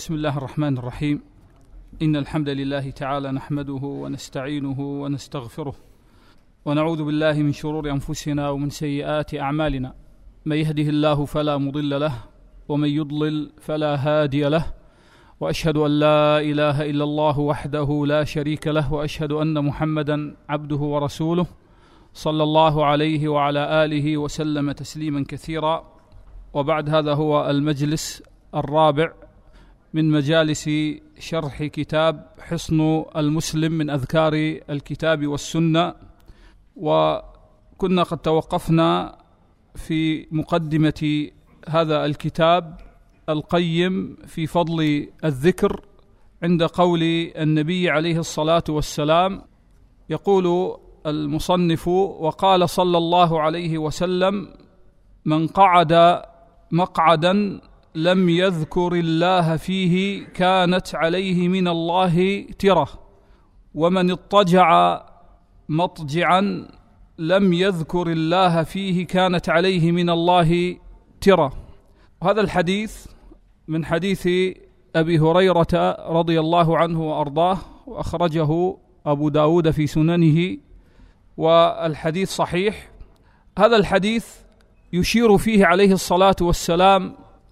بسم الله الرحمن الرحيم. إن الحمد لله تعالى نحمده ونستعينه ونستغفره ونعوذ بالله من شرور أنفسنا ومن سيئات أعمالنا. من يهده الله فلا مضل له ومن يضلل فلا هادي له، وأشهد أن لا إله إلا الله وحده لا شريك له، وأشهد أن محمدا عبده ورسوله صلى الله عليه وعلى آله وسلم تسليما كثيرا. وبعد، هذا هو المجلس الرابع من مجالس شرح كتاب حصن المسلم من أذكار الكتاب والسنة. وكنا قد توقفنا في مقدمة هذا الكتاب القيم في فضل الذكر عند قول النبي عليه الصلاة والسلام. يقول المصنف: وقال صلى الله عليه وسلم: من قعد مقعدا لم يذكر الله فيه كانت عليه من الله ترة، ومن اضطجع مضجعا لم يذكر الله فيه كانت عليه من الله ترة. وهذا الحديث من حديث أبي هريرة رضي الله عنه وأرضاه، وأخرجه أبو داود في سننه، والحديث صحيح. هذا الحديث يشير فيه عليه الصلاة والسلام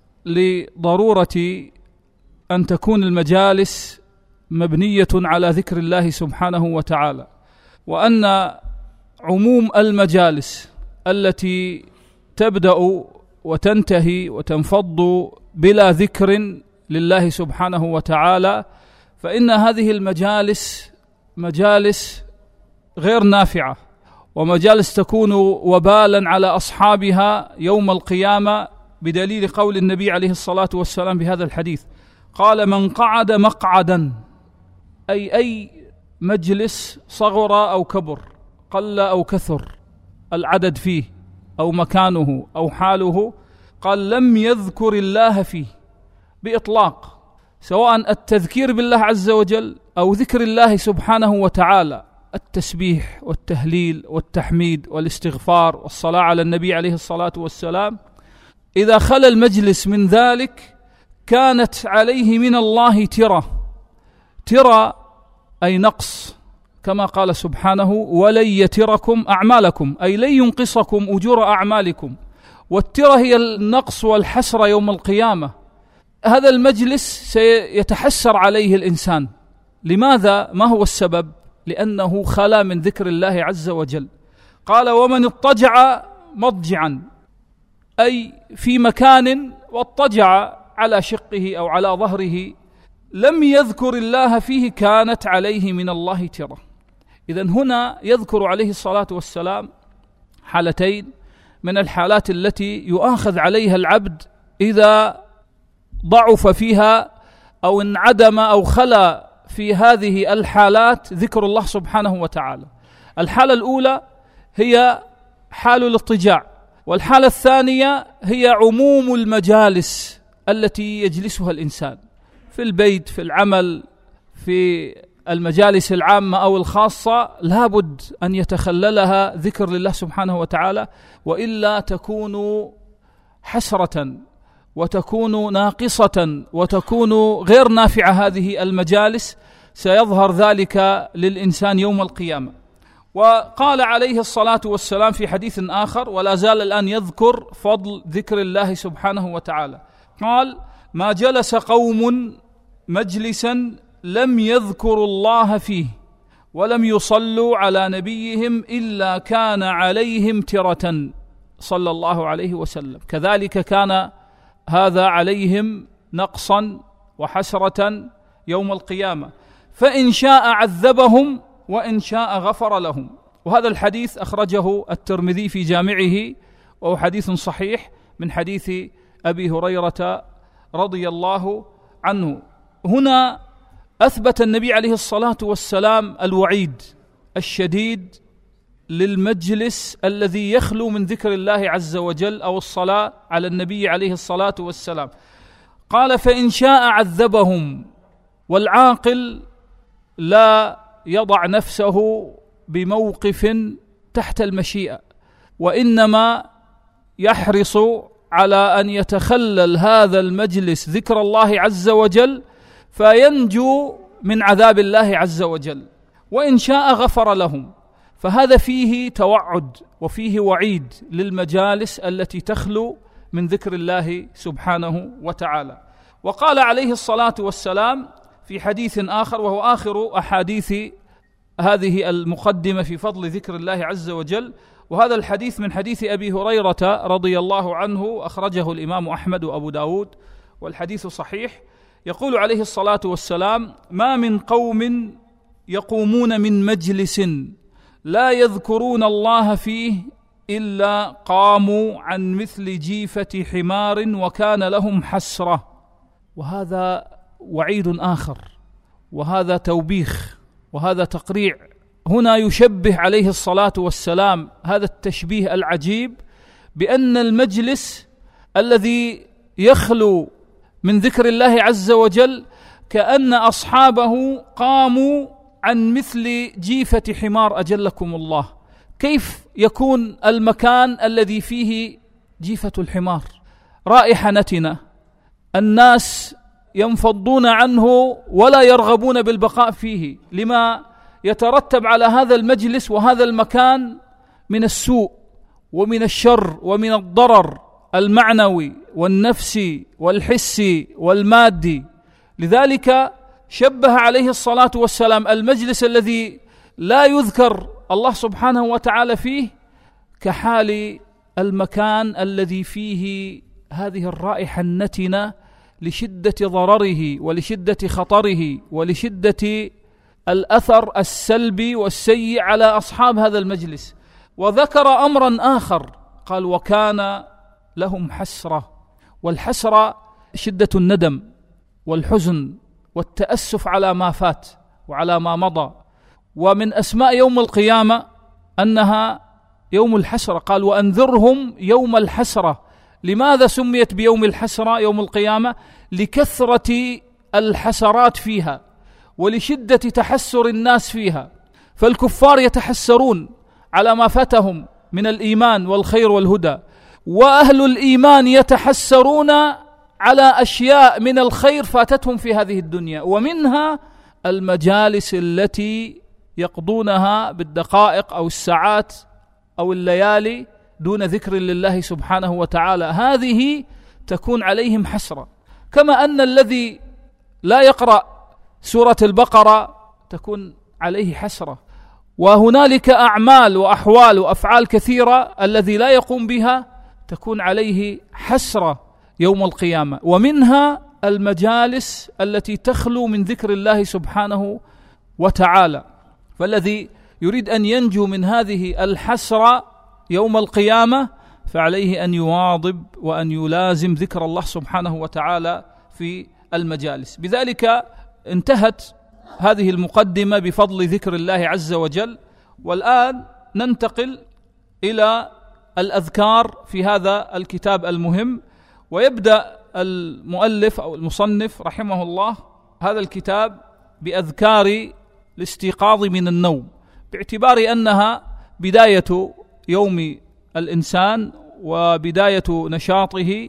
لضرورة أن تكون المجالس مبنية على ذكر الله سبحانه وتعالى، وأن عموم المجالس التي تبدأ وتنتهي وتنفض بلا ذكر لله سبحانه وتعالى فإن هذه المجالس مجالس غير نافعة، ومجالس تكون وبالا على أصحابها يوم القيامة، بدليل قول النبي عليه الصلاة والسلام بهذا الحديث. قال: من قعد مقعدا، أي مجلس صغر أو كبر، قل أو كثر العدد فيه أو مكانه أو حاله، قال: لم يذكر الله فيه بإطلاق، سواء التذكير بالله عز وجل أو ذكر الله سبحانه وتعالى، التسبيح والتهليل والتحميد والاستغفار والصلاة على النبي عليه الصلاة والسلام. إذا خلا المجلس من ذلك كانت عليه من الله ترى أي نقص، كما قال سبحانه: ولن يتركم أعمالكم، أي لن ينقصكم أجور أعمالكم. والترى هي النقص والحسرة يوم القيامة. هذا المجلس سيتحسر عليه الإنسان. لماذا؟ ما هو السبب؟ لأنه خلا من ذكر الله عز وجل. قال: ومن اضطجع مضجعا، أي في مكان واضطجع على شقه أو على ظهره لم يذكر الله فيه كانت عليه من الله ترة. إذن هنا يذكر عليه الصلاة والسلام حالتين من الحالات التي يؤاخذ عليها العبد إذا ضعف فيها أو انعدم أو خلا في هذه الحالات ذكر الله سبحانه وتعالى. الحالة الأولى هي حال الاضطجاع، والحالة الثانية هي عموم المجالس التي يجلسها الإنسان في البيت، في العمل، في المجالس العامة أو الخاصة، لابد أن يتخللها ذكر لله سبحانه وتعالى، وإلا تكون حسرة وتكون ناقصة وتكون غير نافعة. هذه المجالس سيظهر ذلك للإنسان يوم القيامة. وقال عليه الصلاة والسلام في حديث آخر، ولا زال الآن يذكر فضل ذكر الله سبحانه وتعالى، قال: ما جلس قوم مجلسا لم يذكروا الله فيه ولم يصلوا على نبيهم إلا كان عليهم ترة، صلى الله عليه وسلم. كذلك كان هذا عليهم نقصا وحسرة يوم القيامة، فإن شاء عذبهم وإن شاء غفر لهم. وهذا الحديث أخرجه الترمذي في جامعه، وهو حديث صحيح من حديث أبي هريرة رضي الله عنه. هنا أثبت النبي عليه الصلاة والسلام الوعيد الشديد للمجلس الذي يخلو من ذكر الله عز وجل أو الصلاة على النبي عليه الصلاة والسلام. قال: فإن شاء عذبهم. والعاقل لا يضع نفسه بموقف تحت المشيئة، وإنما يحرص على أن يتخلل هذا المجلس ذكر الله عز وجل فينجو من عذاب الله عز وجل، وإن شاء غفر لهم. فهذا فيه توعد وفيه وعيد للمجالس التي تخلو من ذكر الله سبحانه وتعالى. وقال عليه الصلاة والسلام في حديث آخر، وهو آخر أحاديث هذه المقدمة في فضل ذكر الله عز وجل، وهذا الحديث من حديث أبي هريرة رضي الله عنه، أخرجه الإمام أحمد وأبو داود والحديث صحيح. يقول عليه الصلاة والسلام: ما من قوم يقومون من مجلس لا يذكرون الله فيه إلا قاموا عن مثل جيفة حمار وكان لهم حسرة. وهذا وعيد آخر، وهذا توبيخ، وهذا تقريع. هنا يشبه عليه الصلاة والسلام هذا التشبيه العجيب بأن المجلس الذي يخلو من ذكر الله عز وجل كأن أصحابه قاموا عن مثل جيفة حمار، أجلكم الله. كيف يكون المكان الذي فيه جيفة الحمار؟ رائحة نتنة، الناس ينفضون عنه ولا يرغبون بالبقاء فيه، لما يترتب على هذا المجلس وهذا المكان من السوء ومن الشر ومن الضرر المعنوي والنفسي والحسي والمادي. لذلك شبه عليه الصلاة والسلام المجلس الذي لا يذكر الله سبحانه وتعالى فيه كحال المكان الذي فيه هذه الرائحة النتنة لشدة ضرره ولشدة خطره ولشدة الأثر السلبي والسيء على أصحاب هذا المجلس. وذكر أمرا آخر، قال: وكان لهم حسرة. والحسرة شدة الندم والحزن والتأسف على ما فات وعلى ما مضى. ومن أسماء يوم القيامة أنها يوم الحسرة. قال: وأنذرهم يوم الحسرة. لماذا سميت بيوم الحسرة يوم القيامة؟ لكثرة الحسرات فيها ولشدة تحسر الناس فيها. فالكفار يتحسرون على ما فاتهم من الإيمان والخير والهدى، وأهل الإيمان يتحسرون على أشياء من الخير فاتتهم في هذه الدنيا، ومنها المجالس التي يقضونها بالدقائق أو الساعات أو الليالي دون ذكر لله سبحانه وتعالى. هذه تكون عليهم حسرة، كما أن الذي لا يقرأ سورة البقرة تكون عليه حسرة. وهنالك أعمال وأحوال وأفعال كثيرة الذي لا يقوم بها تكون عليه حسرة يوم القيامة. ومنها المجالس التي تخلو من ذكر الله سبحانه وتعالى. فالذي يريد أن ينجو من هذه الحسرة يوم القيامة فعليه أن يواظب وأن يلازم ذكر الله سبحانه وتعالى في المجالس. بذلك انتهت هذه المقدمة بفضل ذكر الله عز وجل. والآن ننتقل إلى الأذكار في هذا الكتاب المهم. ويبدأ المؤلف أو المصنف رحمه الله هذا الكتاب بأذكار الاستيقاظ من النوم، باعتبار أنها بداية يوم الإنسان وبداية نشاطه،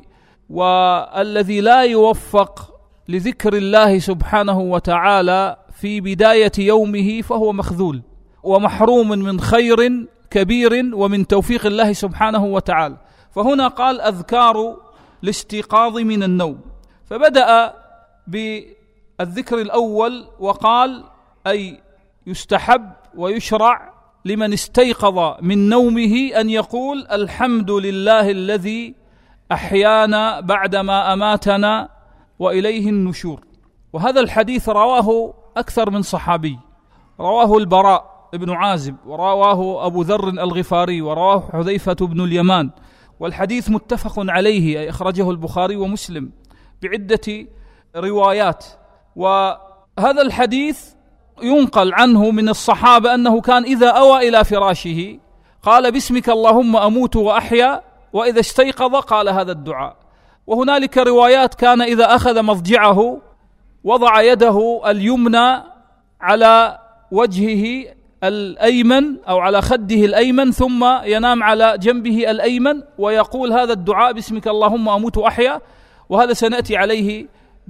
والذي لا يوفق لذكر الله سبحانه وتعالى في بداية يومه فهو مخذول ومحروم من خير كبير ومن توفيق الله سبحانه وتعالى. فهنا قال: أذكار الاستيقاظ من النوم. فبدأ بالذكر الأول وقال: أي يستحب ويشرع لمن استيقظ من نومه أن يقول: الحمد لله الذي أحيانا بعدما أماتنا وإليه النشور. وهذا الحديث رواه أكثر من صحابي، رواه البراء بن عازب، ورواه أبو ذر الغفاري، ورواه حذيفة بن اليمان. والحديث متفق عليه، أي أخرجه البخاري ومسلم بعدة روايات. وهذا الحديث ينقل عنه من الصحابة أنه كان إذا أوى إلى فراشه قال: باسمك اللهم أموت وأحيا، وإذا استيقظ قال هذا الدعاء. وهنالك روايات كان إذا أخذ مضجعه وضع يده اليمنى على وجهه الأيمن أو على خده الأيمن، ثم ينام على جنبه الأيمن ويقول هذا الدعاء باسمك اللهم أموت وأحيا، وهذا سنأتي عليه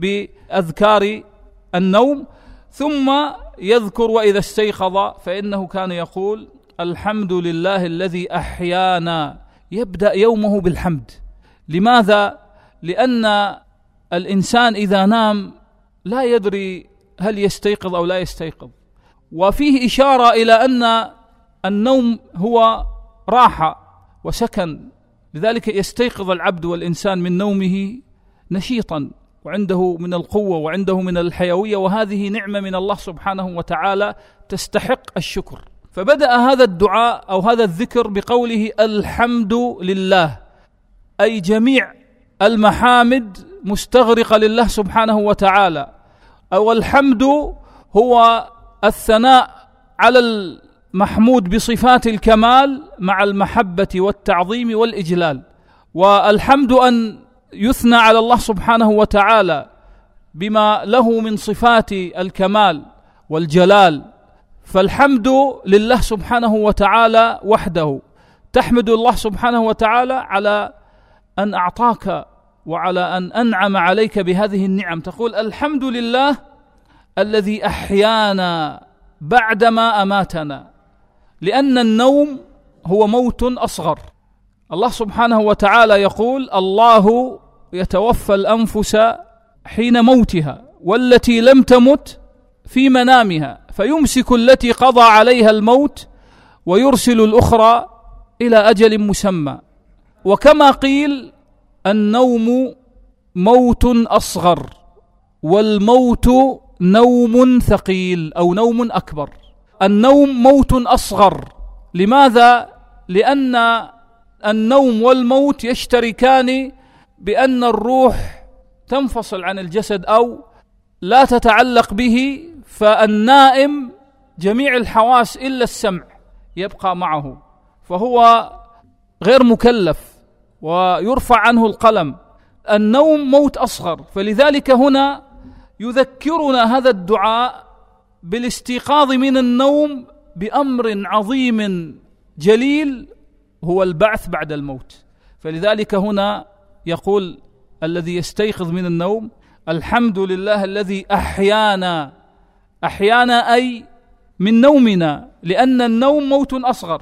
بأذكار النوم. ثم يذكر وإذا استيقظ فإنه كان يقول الحمد لله الذي أحيانا، يبدأ يومه بالحمد. لماذا؟ لأن الإنسان إذا نام لا يدري هل يستيقظ أو لا يستيقظ، وفيه إشارة إلى أن النوم هو راحة وسكن، لذلك يستيقظ العبد والإنسان من نومه نشيطا وعنده من القوة وعنده من الحيوية، وهذه نعمة من الله سبحانه وتعالى تستحق الشكر. فبدأ هذا الدعاء أو هذا الذكر بقوله الحمد لله، أي جميع المحامد مستغرقة لله سبحانه وتعالى، أو الحمد هو الثناء على المحمود بصفات الكمال مع المحبة والتعظيم والإجلال. والحمد أن يثنى على الله سبحانه وتعالى بما له من صفات الكمال والجلال، فالحمد لله سبحانه وتعالى وحده. تحمد الله سبحانه وتعالى على أن أعطاك وعلى أن أنعم عليك بهذه النعم، تقول الحمد لله الذي أحيانا بعدما أماتنا، لأن النوم هو موت أصغر. الله سبحانه وتعالى يقول الله يتوفى الأنفس حين موتها والتي لم تمت في منامها فيمسك التي قضى عليها الموت ويرسل الأخرى إلى أجل مسمى. وكما قيل النوم موت أصغر والموت نوم ثقيل أو نوم أكبر. النوم موت أصغر، لماذا؟ لأن النوم والموت يشتركان بأن الروح تنفصل عن الجسد أو لا تتعلق به، فالنائم جميع الحواس إلا السمع يبقى معه، فهو غير مكلف ويرفع عنه القلم. النوم موت أصغر، فلذلك هنا يذكرنا هذا الدعاء بالاستيقاظ من النوم بأمر عظيم جليل هو البعث بعد الموت. فلذلك هنا يقول الذي يستيقظ من النوم الحمد لله الذي أحيانا، أحيانا أي من نومنا، لأن النوم موت أصغر،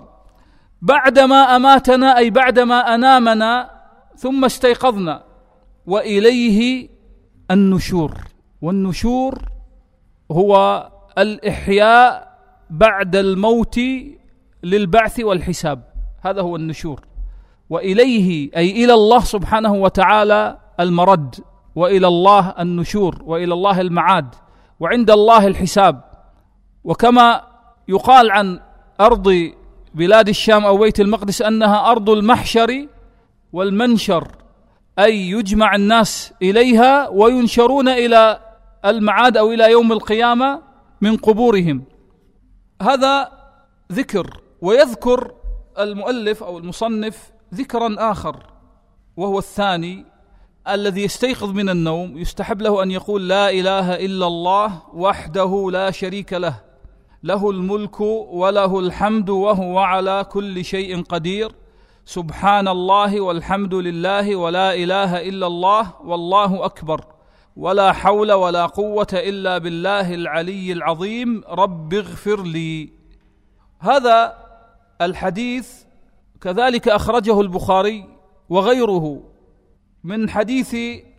بعدما أماتنا أي بعدما أنامنا ثم استيقظنا، وإليه النشور. والنشور هو الإحياء بعد الموت للبعث والحساب، هذا هو النشور. وإليه أي إلى الله سبحانه وتعالى المرد، وإلى الله النشور، وإلى الله المعاد، وعند الله الحساب. وكما يقال عن أرض بلاد الشام أو بيت المقدس أنها أرض المحشر والمنشر، أي يجمع الناس إليها وينشرون إلى المعاد أو إلى يوم القيامة من قبورهم. هذا ذكر. ويذكر المؤلف أو المصنف ذكرا آخر، وهو الثاني الذي يستيقظ من النوم يستحب له أن يقول لا إله إلا الله وحده لا شريك له، له الملك وله الحمد وهو على كل شيء قدير، سبحان الله والحمد لله ولا إله إلا الله والله أكبر، ولا حول ولا قوة إلا بالله العلي العظيم، رب اغفر لي. هذا الحديث كذلك أخرجه البخاري وغيره من حديث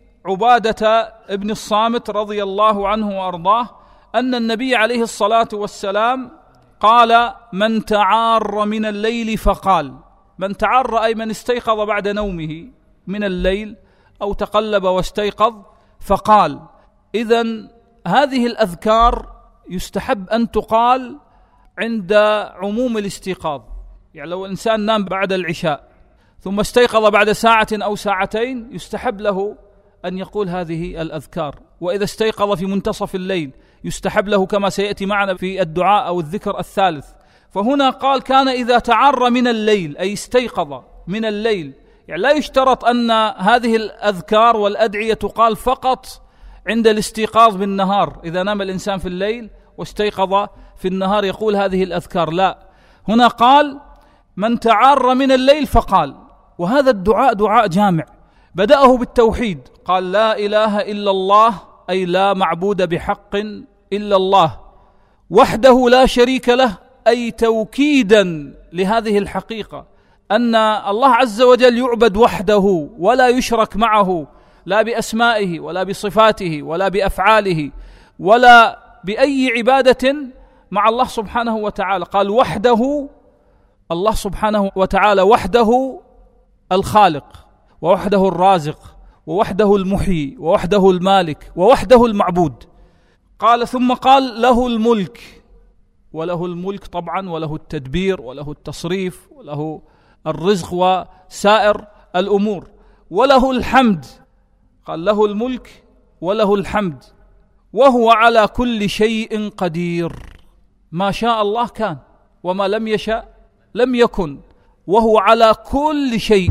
عبادة ابن الصامت رضي الله عنه وأرضاه أن النبي عليه الصلاة والسلام قال من تعار من الليل فقال، من تعار أي من استيقظ بعد نومه من الليل أو تقلب واستيقظ فقال. إذن هذه الأذكار يستحب أن تقال عند عموم الاستيقاظ، يعني لو الإنسان نام بعد العشاء ثم استيقظ بعد ساعة أو ساعتين يستحب له أن يقول هذه الأذكار. وإذا استيقظ في منتصف الليل يستحب له كما سيأتي معنا في الدعاء أو الذكر الثالث. فهنا قال كان إذا تعر من الليل أي استيقظ من الليل، يعني لا يشترط أن هذه الأذكار والأدعية تقال فقط عند الاستيقاظ بالنهار إذا نام الإنسان في الليل، واستيقظ في النهار يقول هذه الأذكار، لا، هنا قال من تعار من الليل فقال. وهذا الدعاء دعاء جامع، بدأه بالتوحيد، قال لا إله إلا الله، أي لا معبود بحق إلا الله وحده لا شريك له، أي توكيدا لهذه الحقيقة أن الله عز وجل يعبد وحده ولا يشرك معه، لا بأسمائه ولا بصفاته ولا بأفعاله ولا بأي عبادة مع الله سبحانه وتعالى. قال وحده، الله سبحانه وتعالى وحده الخالق، ووحده الرازق، ووحده المحيي، ووحده المالك، ووحده المعبود. قال ثم قال له الملك، وله الملك طبعا، وله التدبير، وله التصريف، وله الرزق وسائر الأمور، وله الحمد. قال له الملك وله الحمد، وهو على كل شيء قدير. ما شاء الله كان، وما لم يشأ لم يكن، وهو على كل شيء.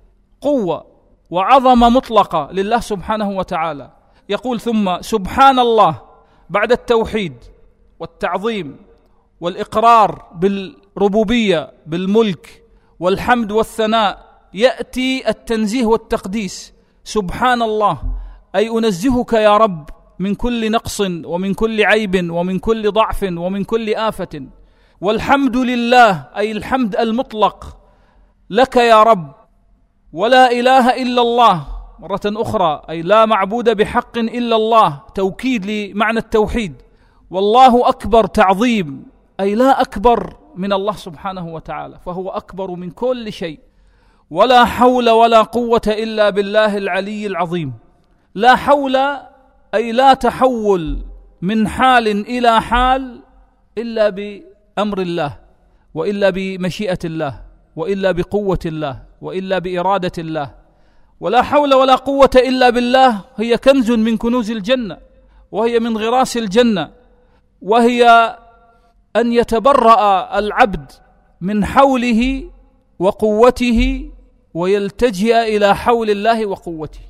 قوة وعظمة مطلقة لله سبحانه وتعالى. يقول ثم سبحان الله بعد التوحيد والتعظيم والإقرار بالربوبية بالملك والحمد والثناء، يأتي التنزيه والتقديس. سبحان الله أي أنزهك يا رب من كل نقص ومن كل عيب ومن كل ضعف ومن كل آفة. والحمد لله أي الحمد المطلق لك يا رب. ولا إله إلا الله مرة أخرى أي لا معبود بحق إلا الله، توكيد لمعنى التوحيد. والله أكبر تعظيم أي لا أكبر من الله سبحانه وتعالى، فهو أكبر من كل شيء. ولا حول ولا قوة إلا بالله العلي العظيم. لا حول أي لا تحول من حال إلى حال إلا بأمر الله، وإلا بمشيئة الله، وإلا بقوة الله، وإلا بإرادة الله. ولا حول ولا قوة إلا بالله هي كنز من كنوز الجنة، وهي من غراس الجنة، وهي أن يتبرأ العبد من حوله وقوته ويلتجئ إلى حول الله وقوته،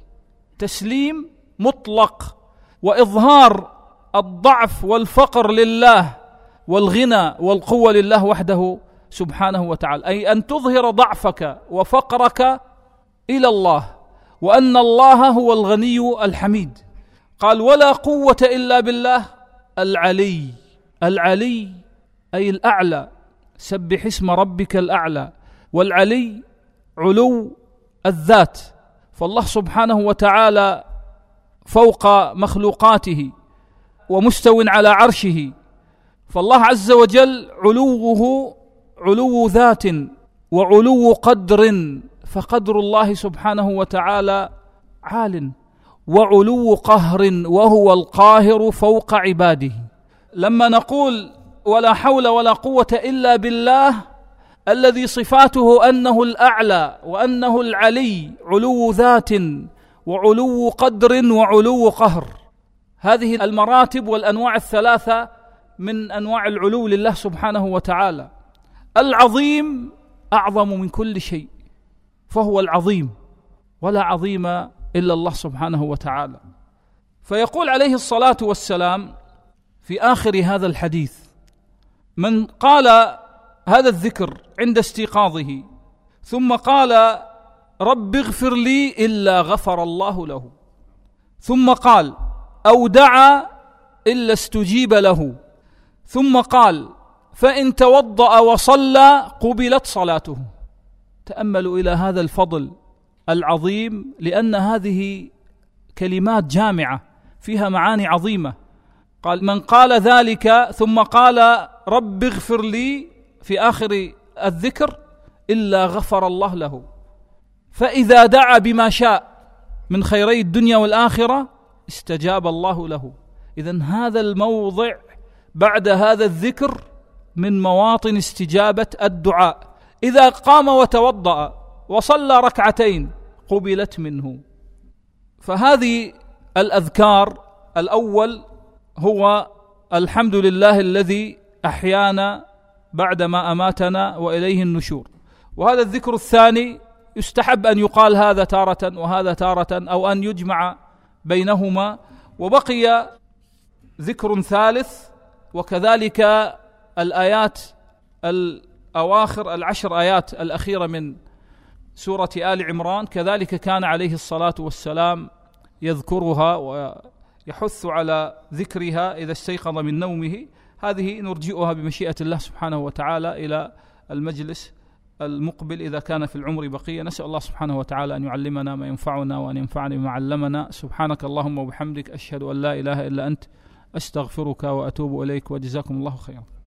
تسليم مطلق، وإظهار الضعف والفقر لله، والغنى والقوة لله وحده سبحانه وتعالى. أي أن تظهر ضعفك وفقرك إلى الله، وأن الله هو الغني الحميد. قال ولا قوة إلا بالله العلي. العلي أي الأعلى، سبح اسم ربك الأعلى. والعلي علو الذات، فالله سبحانه وتعالى فوق مخلوقاته ومستو على عرشه، فالله عز وجل علوه علو ذات وعلو قدر، فقدر الله سبحانه وتعالى عال، وعلو قهر وهو القاهر فوق عباده. لما نقول ولا حول ولا قوة إلا بالله الذي صفاته أنه الأعلى وأنه العلي، علو ذات وعلو قدر وعلو قهر، هذه المراتب والأنواع الثلاثة من أنواع العلو لله سبحانه وتعالى. العظيم أعظم من كل شيء، فهو العظيم، ولا عظيم إلا الله سبحانه وتعالى. فيقول عليه الصلاة والسلام في آخر هذا الحديث: من قال هذا الذكر عند استيقاظه ثم قال رب اغفر لي إلا غفر الله له، ثم قال أو دعا إلا استجيب له، ثم قال فإن توضأ وصلى قبلت صلاته. تأملوا إلى هذا الفضل العظيم، لأن هذه كلمات جامعة فيها معاني عظيمة. قال من قال ذلك ثم قال رب اغفر لي في آخر الذكر إلا غفر الله له، فإذا دعا بما شاء من خيري الدنيا والآخرة استجاب الله له. إذن هذا الموضع بعد هذا الذكر من مواطن استجابة الدعاء. إذا قام وتوضأ وصلى ركعتين قبلت منه. فهذه الأذكار، الأول هو الحمد لله الذي أحيانا بعدما أماتنا وإليه النشور، وهذا الذكر الثاني يستحب أن يقال هذا تارة وهذا تارة، أو أن يجمع بينهما. وبقي ذكر ثالث وكذلك الآيات الأواخر 10 آيات الأخيرة من سورة آل عمران كذلك كان عليه الصلاة والسلام يذكرها ويحث على ذكرها إذا استيقظ من نومه. هذه نرجئها بمشيئة الله سبحانه وتعالى إلى المجلس المقبل إذا كان في العمر بقية. نسأل الله سبحانه وتعالى أن يعلمنا ما ينفعنا وأن ينفعنا بما علمنا. سبحانك اللهم وبحمدك، أشهد أن لا إله إلا أنت، أستغفرك وأتوب إليك، وجزاكم الله خيرا.